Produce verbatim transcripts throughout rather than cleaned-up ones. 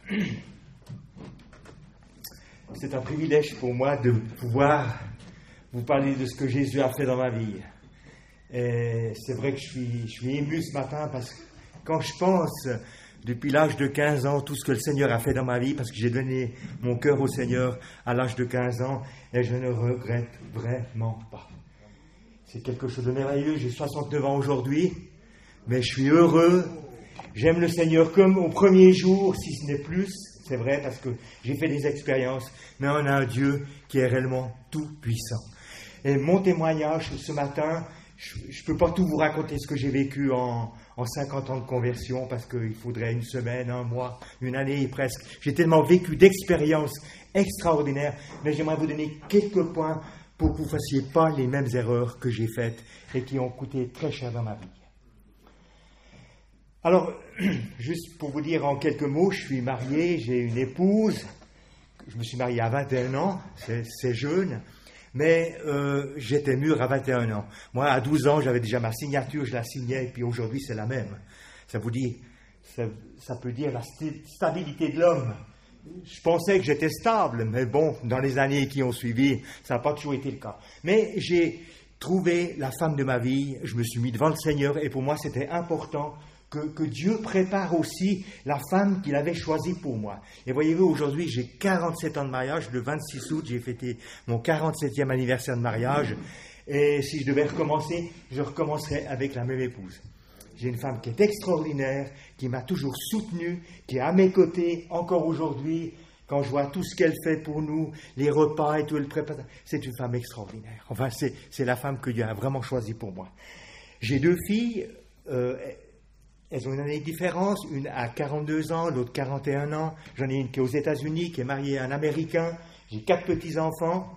C'est un privilège pour moi de pouvoir vous parler de ce que Jésus a fait dans ma vie. Et c'est vrai que je suis, je suis ému ce matin parce que quand je pense, depuis l'âge de quinze ans, tout ce que le Seigneur a fait dans ma vie, parce que j'ai donné mon cœur au Seigneur à l'âge de quinze ans, et je ne regrette vraiment pas. C'est quelque chose de merveilleux. J'ai soixante-neuf ans aujourd'hui, mais je suis heureux. J'aime le Seigneur comme au premier jour, si ce n'est plus. C'est vrai, parce que j'ai fait des expériences, mais on a un Dieu qui est réellement tout-puissant. Et mon témoignage ce matin, je ne peux pas tout vous raconter ce que j'ai vécu en, en cinquante ans de conversion, parce qu'il faudrait une semaine, un mois, une année presque. J'ai tellement vécu d'expériences extraordinaires, mais j'aimerais vous donner quelques points pour que vous ne fassiez pas les mêmes erreurs que j'ai faites et qui ont coûté très cher dans ma vie. Alors, juste pour vous dire en quelques mots, je suis marié, j'ai une épouse, je me suis marié à vingt et un ans, c'est, c'est jeune, mais euh, j'étais mûr à vingt et un ans. Moi, à douze ans, j'avais déjà ma signature, je la signais, et puis aujourd'hui, c'est la même. Ça vous dit, ça, ça peut dire la st- stabilité de l'homme. Je pensais que j'étais stable, mais bon, dans les années qui ont suivi, ça n'a pas toujours été le cas. Mais j'ai trouvé la femme de ma vie, je me suis mis devant le Seigneur, et pour moi, c'était important Que, que Dieu prépare aussi la femme qu'il avait choisie pour moi. Et voyez-vous, aujourd'hui, j'ai quarante-sept ans de mariage. Le vingt-six août, j'ai fêté mon quarante-septième anniversaire de mariage. Et si je devais recommencer, je recommencerais avec la même épouse. J'ai une femme qui est extraordinaire, qui m'a toujours soutenu, qui est à mes côtés encore aujourd'hui. Quand je vois tout ce qu'elle fait pour nous, les repas et tout, le prépare, c'est une femme extraordinaire. Enfin, c'est, c'est la femme que Dieu a vraiment choisie pour moi. J'ai deux filles. Euh, Elles ont une année de différence, une à quarante-deux ans, l'autre quarante et un ans. J'en ai une qui est aux États-Unis, qui est mariée à un Américain. J'ai quatre petits-enfants.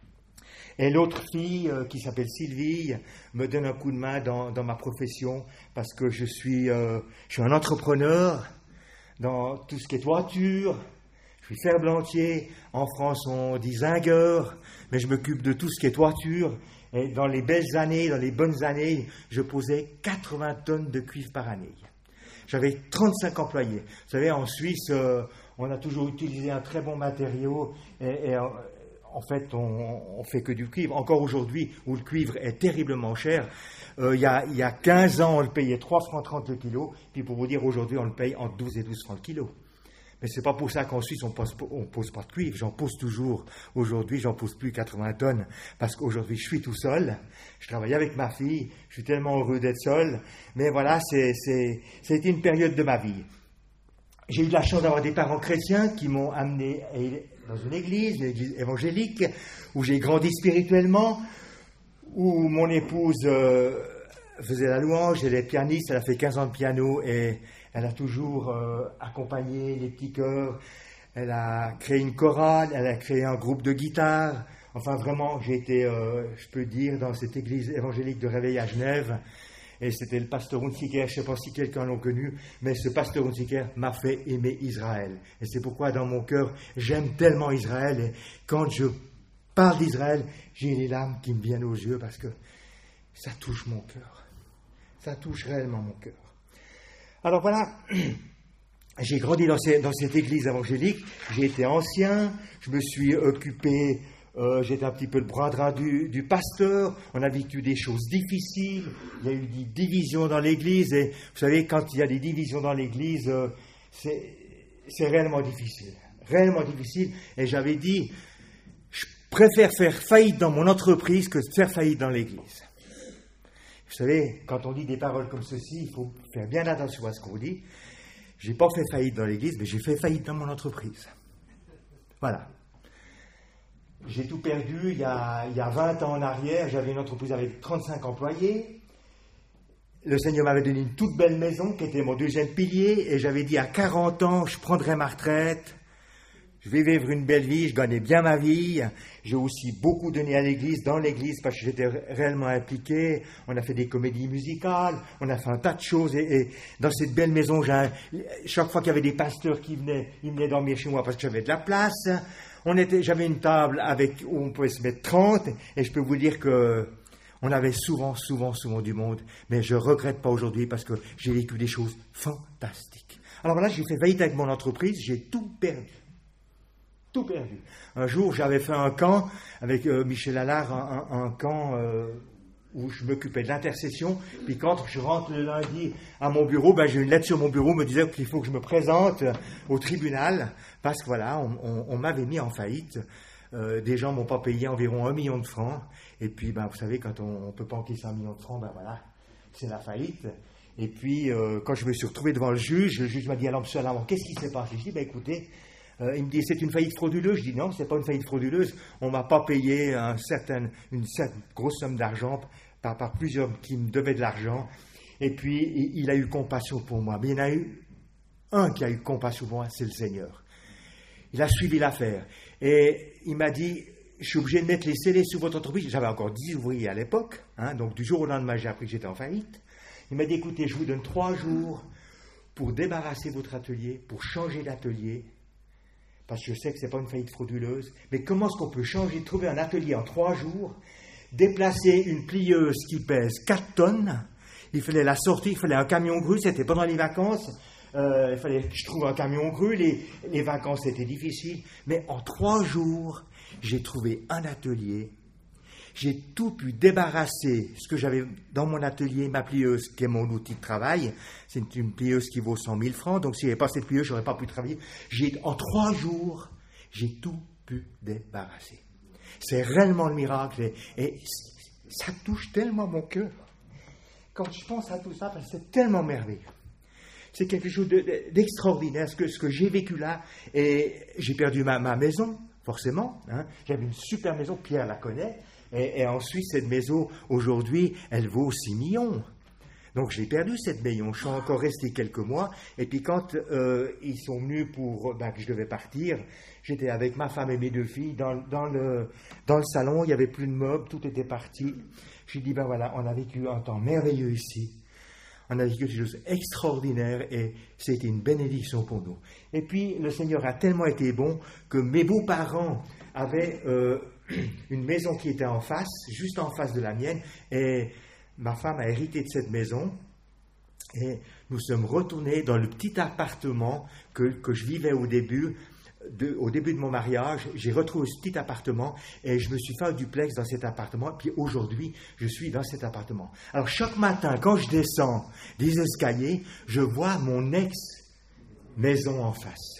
Et l'autre fille, euh, qui s'appelle Sylvie, me donne un coup de main dans, dans ma profession parce que je suis, euh, je suis un entrepreneur dans tout ce qui est toiture. Je suis ferblantier. En France, on dit zingueur, mais je m'occupe de tout ce qui est toiture. Et dans les belles années, dans les bonnes années, je posais quatre-vingts tonnes de cuivre par année. J'avais trente-cinq employés. Vous savez, en Suisse, euh, on a toujours utilisé un très bon matériau et, et en fait, on ne fait que du cuivre. Encore aujourd'hui, où le cuivre est terriblement cher, euh, il, y a, il y a quinze ans, on le payait trois francs trente le kilo, puis pour vous dire, aujourd'hui, on le paye entre douze et douze francs le kilo. Mais ce n'est pas pour ça qu'en Suisse, on ne pose pas de cuivre. J'en pose toujours. Aujourd'hui, j'en pose plus quatre-vingts tonnes. Parce qu'aujourd'hui, je suis tout seul. Je travaille avec ma fille. Je suis tellement heureux d'être seul. Mais voilà, c'est, c'est, c'était une période de ma vie. J'ai eu de la chance d'avoir des parents chrétiens qui m'ont amené dans une église, une église évangélique, où j'ai grandi spirituellement, où mon épouse euh, faisait la louange, elle est pianiste, elle a fait quinze ans de piano et elle a toujours euh, accompagné les petits chœurs, elle a créé une chorale, elle a créé un groupe de guitare. Enfin, vraiment, j'ai été, euh, je peux dire, dans cette église évangélique de Réveil à Genève. Et c'était le pasteur Hunziker, je ne sais pas si quelqu'un l'a connu, mais ce pasteur Hunziker m'a fait aimer Israël. Et c'est pourquoi, dans mon cœur, j'aime tellement Israël. Et quand je parle d'Israël, j'ai les larmes qui me viennent aux yeux parce que ça touche mon cœur. Ça touche réellement mon cœur. Alors voilà, j'ai grandi dans, ces, dans cette église évangélique, j'ai été ancien, je me suis occupé, euh, j'étais un petit peu le bras droit du, du pasteur, on a vécu des choses difficiles, il y a eu des divisions dans l'église, et vous savez, quand il y a des divisions dans l'église, euh, c'est, c'est réellement difficile, réellement difficile, et j'avais dit, je préfère faire faillite dans mon entreprise que de faire faillite dans l'église. Vous savez, quand on dit des paroles comme ceci, il faut faire bien attention à ce qu'on dit. Je n'ai pas fait faillite dans l'église, mais j'ai fait faillite dans mon entreprise. Voilà. J'ai tout perdu il y a, il y a vingt ans en arrière. J'avais une entreprise avec trente-cinq employés. Le Seigneur m'avait donné une toute belle maison qui était mon deuxième pilier. Et j'avais dit à quarante ans, je prendrai ma retraite. Je vais vivre une belle vie, je gagnais bien ma vie. J'ai aussi beaucoup donné à l'église, dans l'église, parce que j'étais réellement impliqué. On a fait des comédies musicales, on a fait un tas de choses. Et, et dans cette belle maison, j'ai un, chaque fois qu'il y avait des pasteurs qui venaient, ils venaient dormir chez moi parce que j'avais de la place. On était, j'avais une table avec, où on pouvait se mettre trente. Et je peux vous dire que on avait souvent, souvent, souvent du monde. Mais je ne regrette pas aujourd'hui parce que j'ai vécu des choses fantastiques. Alors là, j'ai fait faillite avec mon entreprise, j'ai tout perdu. Tout perdu. Un jour, j'avais fait un camp avec euh, Michel Allard, un, un, un camp euh, où je m'occupais de l'intercession. Puis quand je rentre le lundi à mon bureau, ben, j'ai une lettre sur mon bureau me disant qu'il faut que je me présente au tribunal parce que voilà, on, on, on m'avait mis en faillite. Euh, des gens m'ont pas payé environ un million de francs. Et puis, ben, vous savez, quand on ne peut pas encaisser un million de francs, ben voilà, c'est la faillite. Et puis, euh, quand je me suis retrouvé devant le juge, le juge m'a dit, alors, monsieur Allard, qu'est-ce qui s'est passé? Je dis, ben écoutez, Euh, il me dit, c'est une faillite frauduleuse. Je dis, non, c'est pas une faillite frauduleuse. On m'a pas payé un certain, une certaine grosse somme d'argent par, par plusieurs qui me devaient de l'argent. Et puis, il, il a eu compassion pour moi. Mais il y en a eu un qui a eu compassion pour moi, c'est le Seigneur. Il a suivi l'affaire. Et il m'a dit, je suis obligé de mettre les scellés sur votre entreprise. J'avais encore dix ouvriers à l'époque. Hein, donc, du jour au lendemain, j'ai appris que j'étais en faillite. Il m'a dit, écoutez, je vous donne trois jours pour débarrasser votre atelier, pour changer d'atelier. Parce que je sais que ce n'est pas une faillite frauduleuse, mais comment est-ce qu'on peut changer, trouver un atelier en trois jours, déplacer une plieuse qui pèse quatre tonnes, il fallait la sortir, il fallait un camion grue, c'était pendant les vacances, euh, il fallait que je trouve un camion grue, les, les vacances étaient difficiles, mais en trois jours, j'ai trouvé un atelier, j'ai tout pu débarrasser ce que j'avais dans mon atelier, ma plieuse, qui est mon outil de travail. C'est une plieuse qui vaut cent mille francs, donc s'il n'y avait pas cette plieuse, je n'aurais pas pu travailler. J'ai, en trois jours, j'ai tout pu débarrasser. C'est réellement le miracle, et, et ça touche tellement mon cœur. Quand je pense à tout ça, parce que c'est tellement merveilleux. C'est quelque chose de, de, d'extraordinaire, ce que, ce que j'ai vécu là, et j'ai perdu ma, ma maison, forcément. Hein. J'avais une super maison, Pierre la connaît. Et, et ensuite, cette maison, aujourd'hui, elle vaut six millions. Donc, j'ai perdu cette maison. Je suis encore resté quelques mois. Et puis, quand euh, ils sont venus pour ben, que je devais partir, j'étais avec ma femme et mes deux filles dans, dans, le, dans le salon. Il n'y avait plus de meubles, tout était parti. J'ai dit, ben voilà, on a vécu un temps merveilleux ici. On a vécu quelque chose d'extraordinaire et c'était une bénédiction pour nous. Et puis, le Seigneur a tellement été bon que mes beaux-parents avaient... Euh, une maison qui était en face, juste en face de la mienne, et ma femme a hérité de cette maison, et nous sommes retournés dans le petit appartement que, que je vivais au début, de, au début de mon mariage. J'ai retrouvé ce petit appartement, et je me suis fait un duplex dans cet appartement, puis aujourd'hui, je suis dans cet appartement. Alors, chaque matin, quand je descends des escaliers, je vois mon ex-maison en face.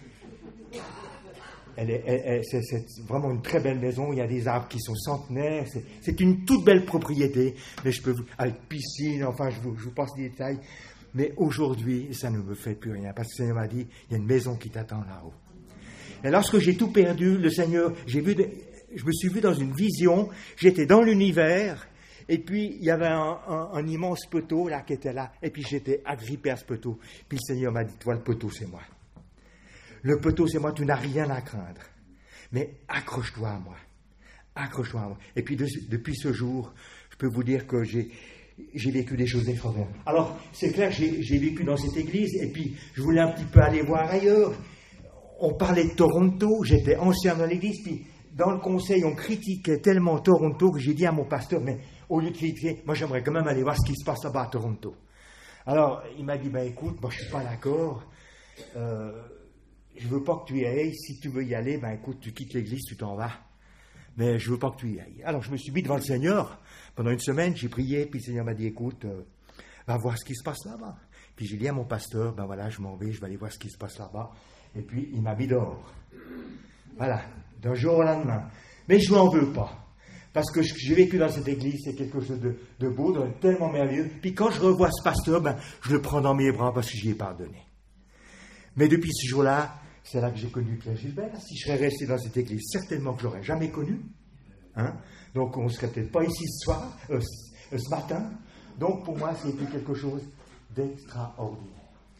Elle est, elle, elle, c'est, c'est vraiment une très belle maison, il y a des arbres qui sont centenaires, c'est, c'est une toute belle propriété, mais je peux vous, avec piscine, enfin je vous, je vous passe des détails, mais aujourd'hui, ça ne me fait plus rien, parce que le Seigneur m'a dit, il y a une maison qui t'attend là-haut. Et lorsque j'ai tout perdu, le Seigneur, j'ai vu, de, je me suis vu dans une vision, j'étais dans l'univers, et puis il y avait un, un, un immense poteau là qui était là, et puis j'étais agrippé à ce poteau, puis le Seigneur m'a dit, toi le poteau c'est moi. Le poteau, c'est moi, tu n'as rien à craindre. Mais accroche-toi à moi. Accroche-toi à moi. Et puis, de, depuis ce jour, je peux vous dire que j'ai, j'ai vécu des choses extraordinaires. Alors, c'est clair, j'ai, j'ai vécu dans cette église, et puis, je voulais un petit peu aller voir ailleurs. On parlait de Toronto, j'étais ancien dans l'église, puis, dans le conseil, on critiquait tellement Toronto que j'ai dit à mon pasteur, mais au lieu de critiquer, moi, j'aimerais quand même aller voir ce qui se passe là-bas à Toronto. Alors, il m'a dit, ben écoute, moi, je ne suis pas d'accord. Euh... Je ne veux pas que tu y ailles. Si tu veux y aller, ben écoute, tu quittes l'église, tu t'en vas. Mais je ne veux pas que tu y ailles. Alors je me suis mis devant le Seigneur. Pendant une semaine, j'ai prié, puis le Seigneur m'a dit, écoute, euh, va voir ce qui se passe là-bas. Puis j'ai dit à mon pasteur, ben voilà, je m'en vais, je vais aller voir ce qui se passe là-bas. Et puis il m'a mis dehors. Voilà, d'un jour au lendemain. Mais je ne m'en veux pas. Parce que ce que j'ai vécu dans cette église, c'est quelque chose de, de beau, de tellement merveilleux. Puis quand je revois ce pasteur, ben, je le prends dans mes bras parce que j'y ai pardonné. Mais depuis ce jour-là, c'est là que j'ai connu Pierre Gilbert. Si je serais resté dans cette église, certainement que je ne l'aurais jamais connu. Hein? Donc on ne serait peut-être pas ici ce soir, euh, ce matin. Donc pour moi, c'était quelque chose d'extraordinaire.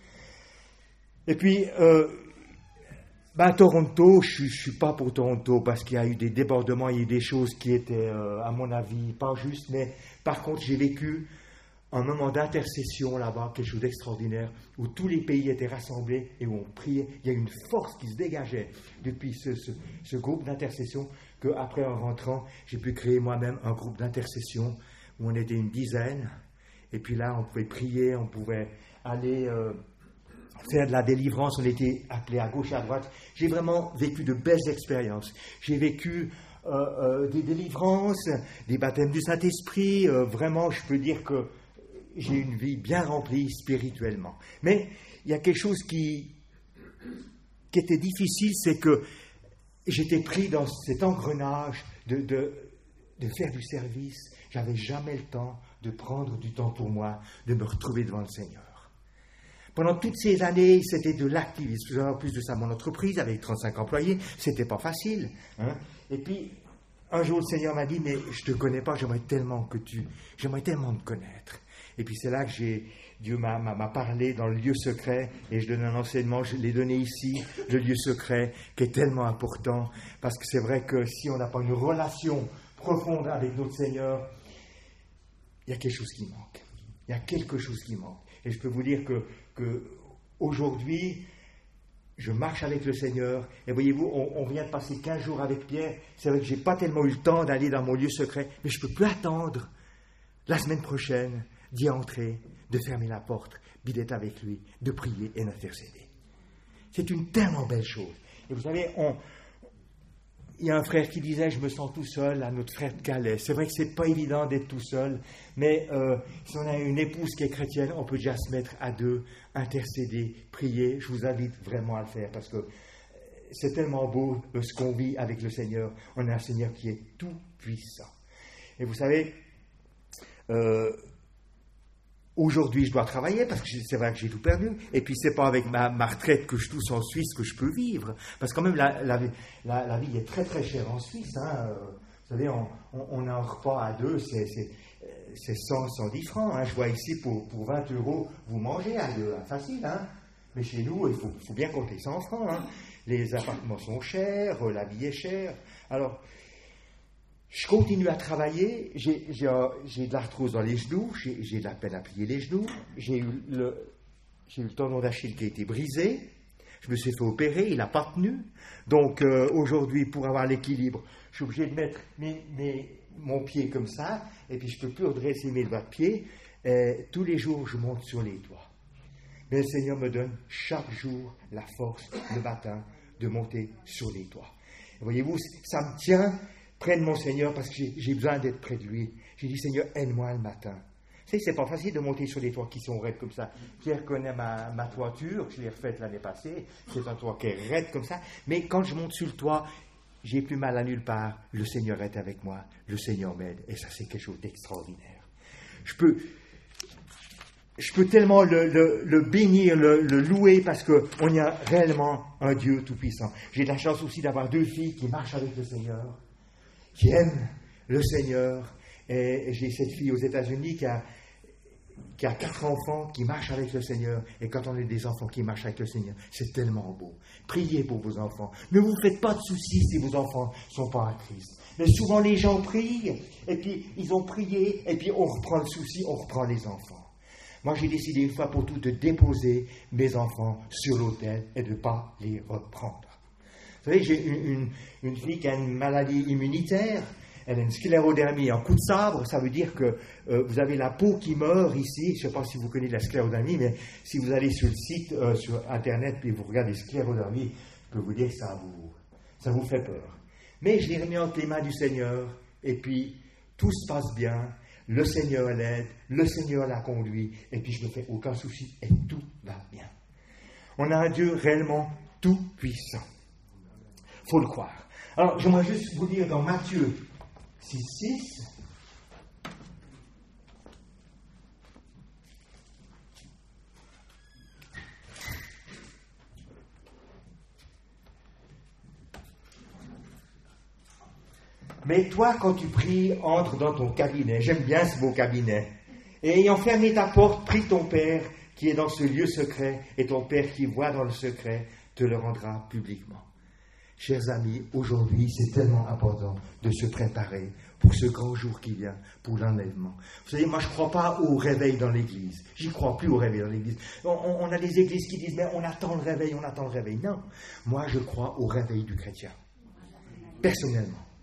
Et puis, euh, ben, Toronto, je ne suis pas pour Toronto parce qu'il y a eu des débordements, il y a eu des choses qui étaient, euh, à mon avis, pas justes. Mais par contre, j'ai vécu un moment d'intercession là-bas, quelque chose d'extraordinaire, où tous les pays étaient rassemblés et où on priait. Il y a une force qui se dégageait depuis ce, ce, ce groupe d'intercession, qu'après, en rentrant, j'ai pu créer moi-même un groupe d'intercession où on était une dizaine. Et puis là, on pouvait prier, on pouvait aller euh, faire de la délivrance, on était appelés à gauche et à droite. J'ai vraiment vécu de belles expériences. J'ai vécu euh, euh, des délivrances, des baptêmes du Saint-Esprit. Euh, vraiment, je peux dire que j'ai une vie bien remplie spirituellement. Mais il y a quelque chose qui, qui était difficile, c'est que j'étais pris dans cet engrenage de, de, de faire du service. Je n'avais jamais le temps de prendre du temps pour moi, de me retrouver devant le Seigneur. Pendant toutes ces années, c'était de l'activisme. En plus de ça, mon entreprise, avec trente-cinq employés, c'était pas facile. Hein. Et puis, un jour, le Seigneur m'a dit, mais je te connais pas, j'aimerais tellement que tu, j'aimerais tellement te connaître. Et puis c'est là que j'ai, Dieu m'a, m'a, m'a parlé dans le lieu secret, et je donne un enseignement, je l'ai donné ici, le lieu secret, qui est tellement important, parce que c'est vrai que si on n'a pas une relation profonde avec notre Seigneur, il y a quelque chose qui manque. Il y a quelque chose qui manque. Et je peux vous dire que, que aujourd'hui, je marche avec le Seigneur, et voyez-vous, on, on vient de passer quinze jours avec Pierre, c'est vrai que je n'ai pas tellement eu le temps d'aller dans mon lieu secret, mais je ne peux plus attendre la semaine prochaine d'y entrer, de fermer la porte, puis d'être avec lui, de prier et d'intercéder. C'est une tellement belle chose. Et vous savez, on, il y a un frère qui disait, je me sens tout seul, à notre frère de Calais. C'est vrai que c'est pas évident d'être tout seul, mais euh, si on a une épouse qui est chrétienne, on peut déjà se mettre à deux, intercéder, prier. Je vous invite vraiment à le faire, parce que c'est tellement beau ce qu'on vit avec le Seigneur. On a un Seigneur qui est tout puissant. Et vous savez, euh, aujourd'hui, je dois travailler parce que c'est vrai que j'ai tout perdu. Et puis, c'est pas avec ma, ma retraite que je touche en Suisse que je peux vivre. Parce que quand même, la, la, la, la vie est très très chère en Suisse. Hein. Vous savez, on, on, on a un repas à deux, c'est, c'est, c'est cent, cent dix francs. Hein. Je vois ici, pour, pour vingt euros, vous mangez à deux. Hein. Facile, hein. Mais chez nous, il faut, faut bien compter cent francs. Hein. Les appartements sont chers, la vie est chère. Alors, je continue à travailler, j'ai, j'ai, j'ai de l'arthrose dans les genoux, j'ai, j'ai de la peine à plier les genoux, j'ai eu, le, j'ai eu le tendon d'Achille qui a été brisé, je me suis fait opérer, il n'a pas tenu. Donc euh, aujourd'hui, pour avoir l'équilibre, je suis obligé de mettre mes, mes, mon pied comme ça, et puis je ne peux plus redresser mes doigts de pied. Et tous les jours, je monte sur les toits. Mais le Seigneur me donne chaque jour la force, le matin, de monter sur les toits. Et voyez-vous, ça me tient près de mon Seigneur, parce que j'ai, j'ai besoin d'être près de lui. J'ai dit, Seigneur, aide-moi le matin. Vous savez, c'est pas facile de monter sur des toits qui sont raides comme ça. Pierre connaît ma, ma toiture, je l'ai refaite l'année passée. C'est un toit qui est raide comme ça. Mais quand je monte sur le toit, j'ai plus mal à nulle part. Le Seigneur est avec moi. Le Seigneur m'aide. Et ça, c'est quelque chose d'extraordinaire. Je peux, je peux tellement le, le, le bénir, le, le louer, parce qu'on y a réellement un Dieu tout-puissant. J'ai de la chance aussi d'avoir deux filles qui marchent avec le Seigneur, qui aiment le Seigneur. Et j'ai cette fille aux États-Unis qui a, qui a quatre enfants qui marchent avec le Seigneur. Et quand on a des enfants qui marchent avec le Seigneur, c'est tellement beau. Priez pour vos enfants. Ne vous faites pas de soucis si vos enfants ne sont pas à Christ. Mais souvent les gens prient, et puis ils ont prié, et puis on reprend le souci, on reprend les enfants. Moi, j'ai décidé une fois pour toutes de déposer mes enfants sur l'autel et de ne pas les reprendre. Vous savez, j'ai une, une, une fille qui a une maladie immunitaire, elle a une sclérodermie en coup de sabre, ça veut dire que euh, vous avez la peau qui meurt ici. Je ne sais pas si vous connaissez la sclérodermie, mais si vous allez sur le site, euh, sur Internet, puis vous regardez sclérodermie, je peux vous dire que ça vous, ça vous fait peur. Mais je l'ai remis entre les mains du Seigneur, et puis tout se passe bien, le Seigneur l'aide, le Seigneur la conduit, et puis je ne me fais aucun souci, et tout va bien. On a un Dieu réellement tout puissant. Il faut le croire. Alors, j'aimerais juste vous dire dans Matthieu six, six, mais toi, quand tu pries, entre dans ton cabinet. J'aime bien ce mot cabinet. Et ayant fermé ta porte, prie ton Père qui est dans ce lieu secret, et ton Père qui voit dans le secret te le rendra publiquement. Chers amis, aujourd'hui, c'est tellement important de se préparer pour ce grand jour qui vient, pour l'enlèvement. Vous savez, moi, je ne crois pas au réveil dans l'Église. J'y crois plus au réveil dans l'Église. On, on, on a des églises qui disent, mais on attend le réveil, on attend le réveil. Non, moi, je crois au réveil du chrétien. Personnellement.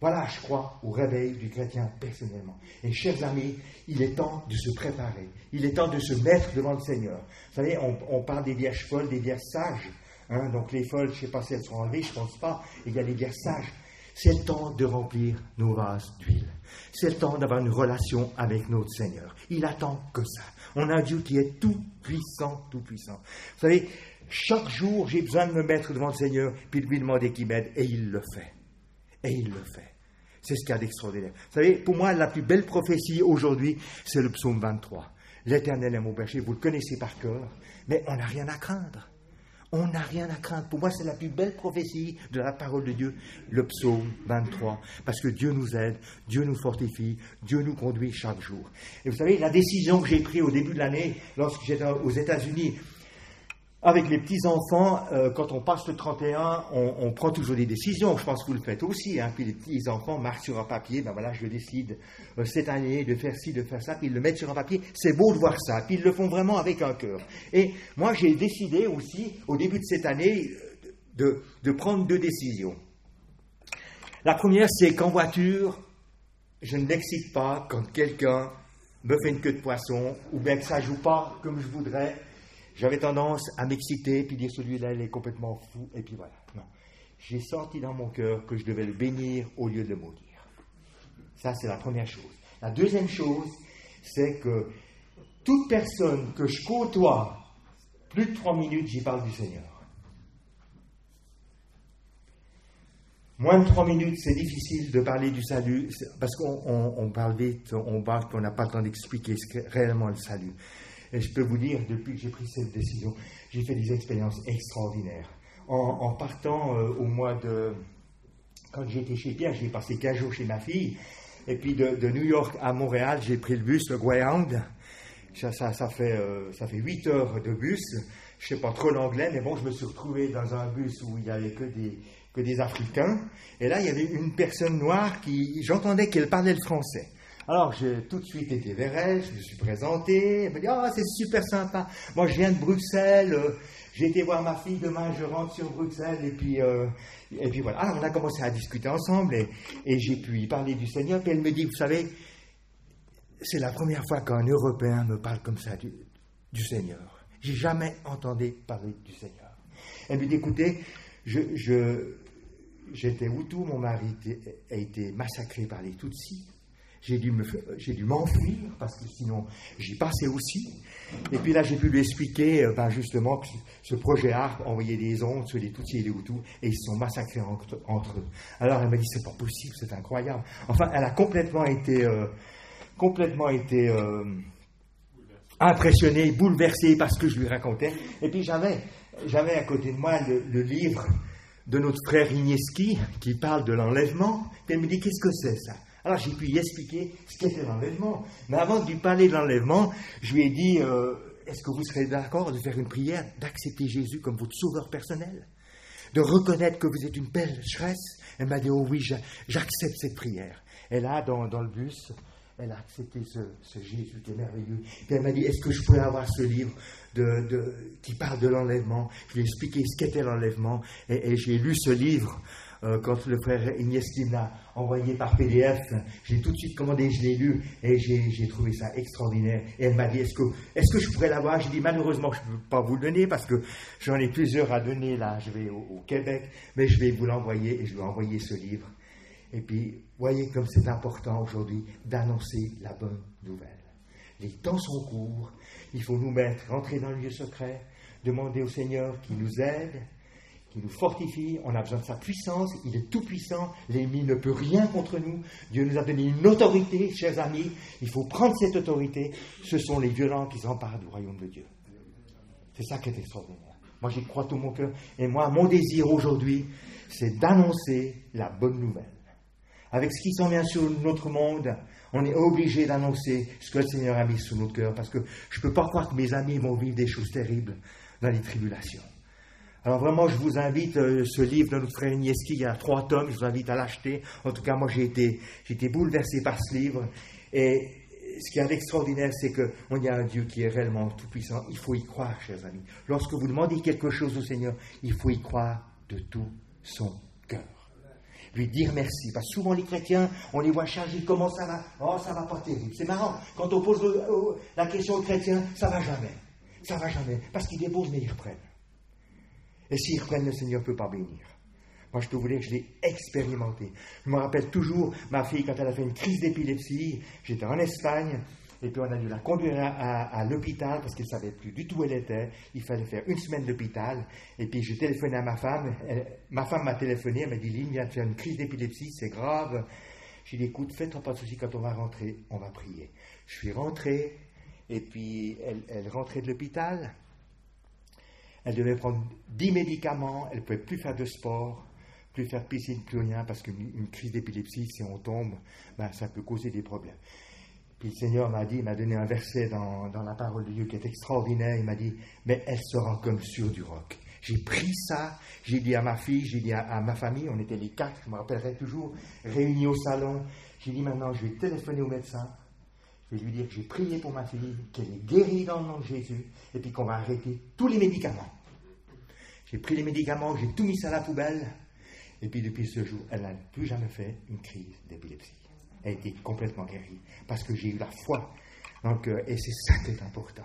Voilà, je crois, au réveil du chrétien personnellement. Et chers amis, il est temps de se préparer. Il est temps de se mettre devant le Seigneur. Vous savez, on, on parle des vierges folles, des vierges sages. Hein, donc les folles, je ne sais pas si elles sont enlevées, je ne pense pas. Il y a les vierges sages. C'est le temps de remplir nos vases d'huile. C'est le temps d'avoir une relation avec notre Seigneur. Il attend que ça. On a un Dieu qui est tout puissant, tout puissant. Vous savez, chaque jour, j'ai besoin de me mettre devant le Seigneur, puis de lui demander qu'il m'aide, et il le fait. Et il le fait. C'est ce qu'il y a d'extraordinaire. Vous savez, pour moi, la plus belle prophétie aujourd'hui, c'est le psaume vingt-trois. L'Éternel est mon berger, vous le connaissez par cœur, mais on n'a rien à craindre. On n'a rien à craindre. Pour moi, c'est la plus belle prophétie de la parole de Dieu, le psaume vingt-trois. Parce que Dieu nous aide, Dieu nous fortifie, Dieu nous conduit chaque jour. Et vous savez, la décision que j'ai prise au début de l'année, lorsque j'étais aux États-Unis, avec les petits-enfants, euh, quand on passe le trente et un, on, on prend toujours des décisions. Je pense que vous le faites aussi. Hein. Puis les petits-enfants marquent sur un papier, ben voilà, je décide euh, cette année de faire ci, de faire ça, puis ils le mettent sur un papier. C'est beau de voir ça. Puis ils le font vraiment avec un cœur. Et moi, j'ai décidé aussi, au début de cette année, de, de prendre deux décisions. La première, c'est qu'en voiture, je ne m'excite pas quand quelqu'un me fait une queue de poisson, ou bien que ça ne joue pas comme je voudrais. J'avais tendance à m'exciter, puis dire celui-là, il est complètement fou, et puis voilà. Non. J'ai senti dans mon cœur que je devais le bénir au lieu de le maudire. Ça, c'est la première chose. La deuxième chose, c'est que toute personne que je côtoie, plus de trois minutes, j'y parle du Seigneur. Moins de trois minutes, c'est difficile de parler du salut, parce qu'on on, on parle vite, on parle qu'on n'a pas le temps d'expliquer ce qu'est réellement le salut. Et je peux vous dire, depuis que j'ai pris cette décision, j'ai fait des expériences extraordinaires. En, en partant euh, au mois de... Quand j'étais chez Pierre, j'ai passé quinze jours chez ma fille. Et puis de, de New York à Montréal, j'ai pris le bus, le Greyhound. Ça, ça, ça, fait, euh, ça fait huit heures de bus. Je ne sais pas trop l'anglais, mais bon, je me suis retrouvé dans un bus où il n'y avait que des, que des Africains. Et là, il y avait une personne noire qui... J'entendais qu'elle parlait le français. Alors, j'ai tout de suite été vers elle, je me suis présenté, elle me dit « Ah, oh, c'est super sympa, moi je viens de Bruxelles, euh, j'ai été voir ma fille, demain je rentre sur Bruxelles, et puis, euh, et puis voilà. » Alors, on a commencé à discuter ensemble, et, et j'ai pu y parler du Seigneur, puis elle me dit « Vous savez, c'est la première fois qu'un Européen me parle comme ça du, du Seigneur. J'ai jamais entendu parler du Seigneur. » Elle me dit « Écoutez, je, je, j'étais Hutu, mon mari a été massacré par les Tutsis. J'ai dû, me, j'ai dû m'enfuir parce que sinon j'y passais aussi. Et puis là, j'ai pu lui expliquer ben justement que ce projet A R P envoyait des ondes sur les Tutsis et les Hutus et ils se sont massacrés entre, entre eux. Alors elle m'a dit, c'est pas possible, c'est incroyable. Enfin, elle a complètement été, euh, complètement été euh, impressionnée, bouleversée par ce que je lui racontais. Et puis j'avais, j'avais à côté de moi le, le livre de notre frère Igneski qui parle de l'enlèvement. Puis elle me dit, qu'est-ce que c'est ça ? Alors j'ai pu lui expliquer ce qu'était l'enlèvement. Mais avant de lui parler de l'enlèvement, je lui ai dit, euh, est-ce que vous serez d'accord de faire une prière, d'accepter Jésus comme votre sauveur personnel, de reconnaître que vous êtes une pécheresse? Elle m'a dit, oh oui, j'accepte cette prière. Et là, dans, dans le bus, elle a accepté ce, ce Jésus qui est merveilleux. Puis elle m'a dit, est-ce que je pourrais avoir ce livre de, de, qui parle de l'enlèvement? Je lui ai expliqué ce qu'était l'enlèvement. Et, et j'ai lu ce livre. Euh, quand le frère Igneski me l'a envoyé par P D F, j'ai tout de suite commandé, je l'ai lu et j'ai, j'ai trouvé ça extraordinaire. Et elle m'a dit, est-ce que, est-ce que je pourrais l'avoir? J'ai dit, malheureusement, je ne peux pas vous le donner parce que j'en ai plusieurs à donner là, je vais au, au Québec, mais je vais vous l'envoyer et je vais envoyer ce livre. Et puis, voyez comme c'est important aujourd'hui d'annoncer la bonne nouvelle. Les temps sont courts, il faut nous mettre, rentrer dans le lieu secret, demander au Seigneur qu'il nous aide, qui nous fortifie, on a besoin de sa puissance, il est tout puissant, l'ennemi ne peut rien contre nous, Dieu nous a donné une autorité, chers amis, il faut prendre cette autorité, ce sont les violents qui s'emparent du royaume de Dieu. C'est ça qui est extraordinaire. Moi j'y crois tout mon cœur, et moi mon désir aujourd'hui, c'est d'annoncer la bonne nouvelle. Avec ce qui s'en vient sur notre monde, on est obligé d'annoncer ce que le Seigneur a mis sous notre cœur, parce que je ne peux pas croire que mes amis vont vivre des choses terribles dans les tribulations. Alors vraiment, je vous invite, euh, ce livre de notre frère Igneski, il y a trois tomes, je vous invite à l'acheter. En tout cas, moi, j'ai été, j'ai été bouleversé par ce livre. Et ce qui est extraordinaire, c'est qu'on y a un Dieu qui est réellement tout-puissant. Il faut y croire, chers amis. Lorsque vous demandez quelque chose au Seigneur, il faut y croire de tout son cœur. lui dire merci. Parce que souvent les chrétiens, on les voit chargés, comment ça va? Oh, ça va pas terrible. C'est marrant, quand on pose le, euh, la question aux chrétiens, ça va jamais. Ça va jamais. Parce qu'ils déposent, mais ils reprennent. Et s'ils reprennent, le Seigneur ne peut pas bénir. Moi, je peux vous dire que je l'ai expérimenté. Je me rappelle toujours, ma fille, quand elle a fait une crise d'épilepsie, j'étais en Espagne, et puis on a dû la conduire à, à, à l'hôpital parce qu'elle ne savait plus du tout où elle était. Il fallait faire une semaine d'hôpital. Et puis j'ai téléphoné à ma femme. Elle, ma femme m'a téléphoné, elle m'a dit, Lynn vient de faire une crise d'épilepsie, c'est grave. J'ai dit, écoute, fais-toi pas de soucis, quand on va rentrer, on va prier. Je suis rentré, et puis elle, elle rentrait de l'hôpital. Elle devait prendre dix médicaments, elle ne pouvait plus faire de sport, plus faire piscine, plus rien, parce qu'une une crise d'épilepsie, si on tombe, ben, ça peut causer des problèmes. Puis le Seigneur m'a dit, il m'a donné un verset dans, dans la parole de Dieu qui est extraordinaire. Il m'a dit, mais elle sera comme sur du roc. J'ai pris ça, j'ai dit à ma fille, j'ai dit à, à ma famille, on était les quatre, je me rappellerai toujours, réunis au salon. J'ai dit maintenant, je vais téléphoner au médecin, je vais lui dire que j'ai prié pour ma fille, qu'elle est guérie dans le nom de Jésus, et puis qu'on va arrêter tous les médicaments. J'ai pris les médicaments, j'ai tout mis ça à la poubelle, et puis depuis ce jour, elle n'a plus jamais fait une crise d'épilepsie. Elle a été complètement guérie, parce que j'ai eu la foi. Donc, euh, et c'est ça qui est important.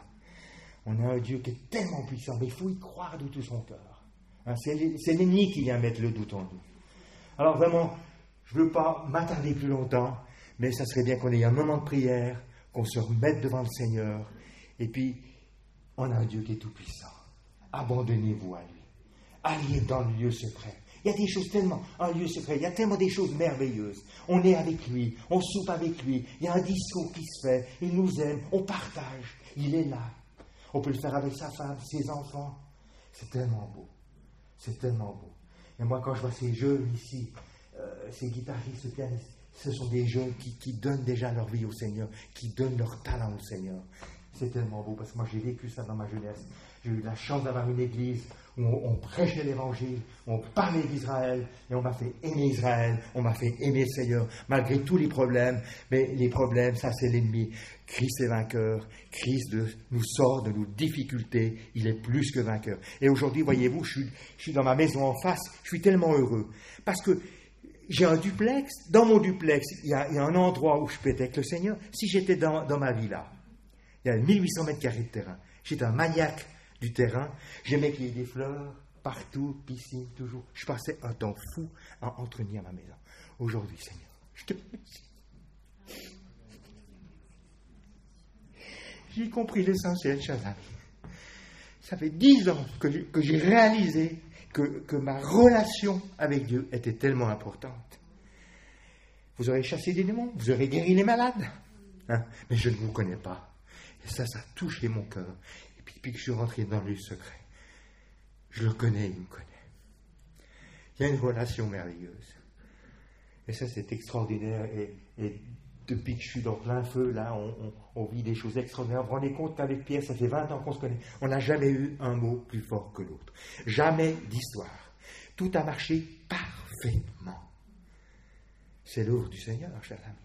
On a un Dieu qui est tellement puissant, mais il faut y croire de tout son cœur. Hein, c'est, c'est l'ennemi qui vient mettre le doute en nous. Alors vraiment, je ne veux pas m'attarder plus longtemps, mais ça serait bien qu'on ait un moment de prière, qu'on se remette devant le Seigneur, et puis, on a un Dieu qui est tout puissant. Abandonnez-vous à lui. Allez dans le lieu secret. Il y a des choses tellement, un lieu secret, il y a tellement des choses merveilleuses. On est avec lui, on soupe avec lui, il y a un discours qui se fait, il nous aime, on partage, il est là. On peut le faire avec sa femme, ses enfants. C'est tellement beau, c'est tellement beau. Et moi, quand je vois ces jeunes ici, euh, ces guitaristes, ces pianistes, ce sont des jeunes qui, qui donnent déjà leur vie au Seigneur, qui donnent leur talent au Seigneur. C'est tellement beau, parce que moi j'ai vécu ça dans ma jeunesse. J'ai eu la chance d'avoir une église où on, on prêchait l'évangile, où on parlait d'Israël, et on m'a fait aimer Israël, on m'a fait aimer le Seigneur, malgré tous les problèmes. Mais les problèmes, ça c'est l'ennemi. Christ est vainqueur, Christ de, nous sort de nos difficultés, il est plus que vainqueur. Et aujourd'hui, voyez-vous, je suis, je suis dans ma maison en face, je suis tellement heureux, parce que j'ai un duplex, dans mon duplex, il y a, il y a un endroit où je peux être avec le Seigneur. Si j'étais dans, dans ma villa, il y a mille huit cents mètres carrés de terrain, j'étais un maniaque du terrain, j'aimais qu'il y ait des fleurs partout, piscine, toujours. Je passais un temps fou à entretenir ma maison. Aujourd'hui, Seigneur, je te remercie. J'ai compris l'essentiel, chers amis. Ça fait dix ans que j'ai, que j'ai réalisé que, que ma relation avec Dieu était tellement importante. Vous aurez chassé des démons, vous aurez guéri les malades, hein, mais je ne vous connais pas. Et ça, ça a touché mon cœur. Et puis, depuis que je suis rentré dans le lieu secret, je le connais, il me connaît. Il y a une relation merveilleuse. Et ça, c'est extraordinaire. Et, et depuis que je suis dans plein feu, là, on, on, on vit des choses extraordinaires. Vous vous rendez compte qu'avec Pierre, ça fait vingt ans qu'on se connaît. On n'a jamais eu un mot plus fort que l'autre. Jamais d'histoire. Tout a marché parfaitement. C'est l'œuvre du Seigneur, cher ami.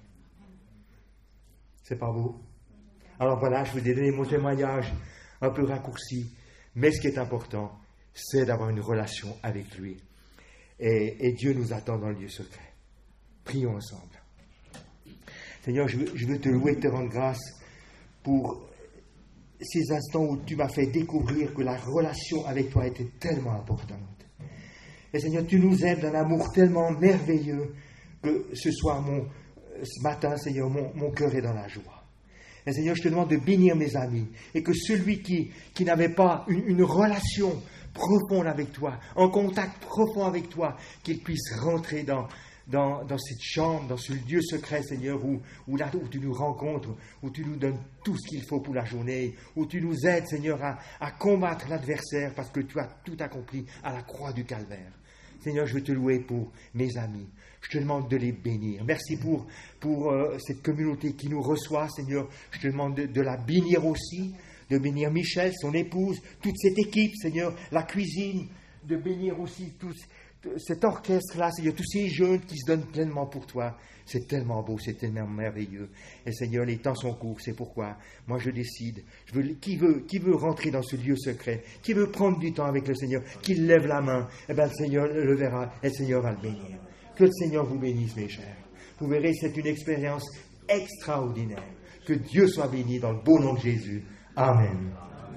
C'est pas beau? Alors voilà, je vous ai donné mon témoignage un peu raccourci, mais ce qui est important, c'est d'avoir une relation avec lui. Et, et Dieu nous attend dans le lieu secret. Prions ensemble. Seigneur, je veux, je veux te louer et te rendre grâce pour ces instants où tu m'as fait découvrir que la relation avec toi était tellement importante. Et Seigneur, tu nous aimes d'un amour tellement merveilleux que ce soir, mon, ce matin, Seigneur, mon, mon cœur est dans la joie. Et Seigneur, je te demande de bénir mes amis et que celui qui, qui n'avait pas une, une relation profonde avec toi, en contact profond avec toi, qu'il puisse rentrer dans, dans, dans cette chambre, dans ce lieu secret, Seigneur, où, où, là, où tu nous rencontres, où tu nous donnes tout ce qu'il faut pour la journée, où tu nous aides, Seigneur, à, à combattre l'adversaire parce que tu as tout accompli à la croix du Calvaire. Seigneur, je veux te louer pour mes amis. Je te demande de les bénir. Merci pour, pour euh, cette communauté qui nous reçoit, Seigneur. Je te demande de, de la bénir aussi, de bénir Michel, son épouse, toute cette équipe, Seigneur, la cuisine, de bénir aussi tout cet orchestre-là, Seigneur, tous ces jeunes qui se donnent pleinement pour toi. C'est tellement beau, c'est tellement merveilleux. Et Seigneur, les temps sont courts, c'est pourquoi moi je décide. Je veux, qui, veut, qui veut rentrer dans ce lieu secret, qui veut prendre du temps avec le Seigneur, qu'il lève la main, eh bien le Seigneur le verra et le Seigneur va le bénir. Que le Seigneur vous bénisse, mes chers. Vous verrez, c'est une expérience extraordinaire. Que Dieu soit béni dans le beau nom de Jésus. Amen.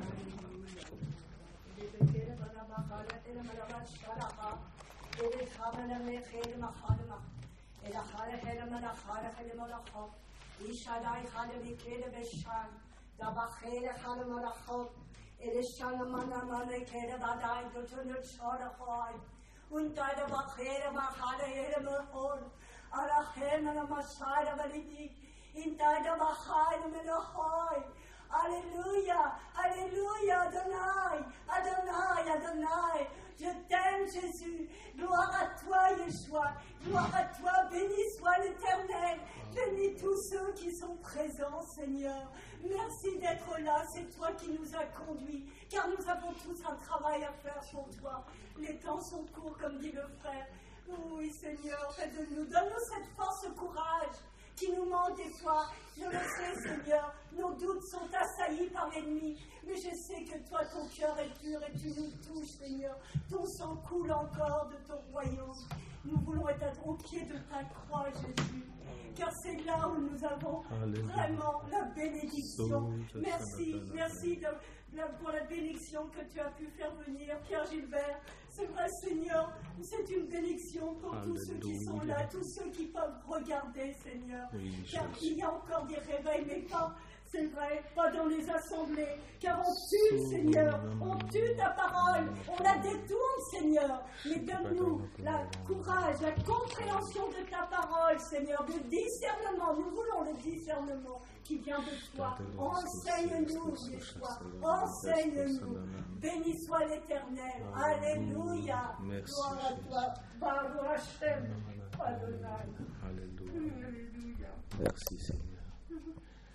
Und deine Bachere machale hele hol, ala hemana masara validi, in deine Bachere melahoi. Alléluia, Alléluia, Adonai, Adonai, Adonai. Je t'aime, Jésus. Gloire à toi, Yeshua. Gloire à toi, béni soit l'Éternel. Bénis tous ceux qui sont présents, Seigneur. Merci d'être là, c'est toi qui nous as conduits, car nous avons tous un travail à faire pour toi. Les temps sont courts, comme dit le frère. Oui, Seigneur, aide-nous, donne-nous cette force, ce courage qui nous manque des fois. Je le sais, Seigneur, nos doutes sont assaillis par l'ennemi, mais je sais que toi, ton cœur est pur et tu nous touches, Seigneur. Ton sang coule encore de ton royaume. Nous voulons être au pied de ta croix, Jésus, car c'est là où nous avons vraiment la bénédiction. Merci, merci de, de, pour la bénédiction que tu as pu faire venir, Pierre Gilbert. C'est vrai, Seigneur, c'est une bénédiction pour tous ceux qui sont là, tous ceux qui peuvent regarder, Seigneur. Car il y a encore des réveils, mais pas, c'est vrai, pas dans les assemblées. Car on tue, Seigneur, on tue ta parole, on la détourne, Seigneur. Mais donne-nous le courage, la compréhension de ta parole, Seigneur, le discernement. Nous voulons le discernement qui vient de toi. Enseigne-nous, Yeshua, enseigne-nous. Béni soit l'Éternel. Alléluia. Gloire à toi. Baruch Hashem. Adonai. Alléluia. Merci Seigneur.